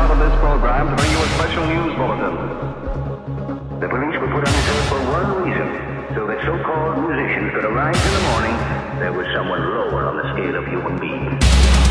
part of this program to bring you a special news bulletin. The police were put on this earth for one reason, so that so-called musicians could arise in the morning, there was someone lower on the scale of human beings.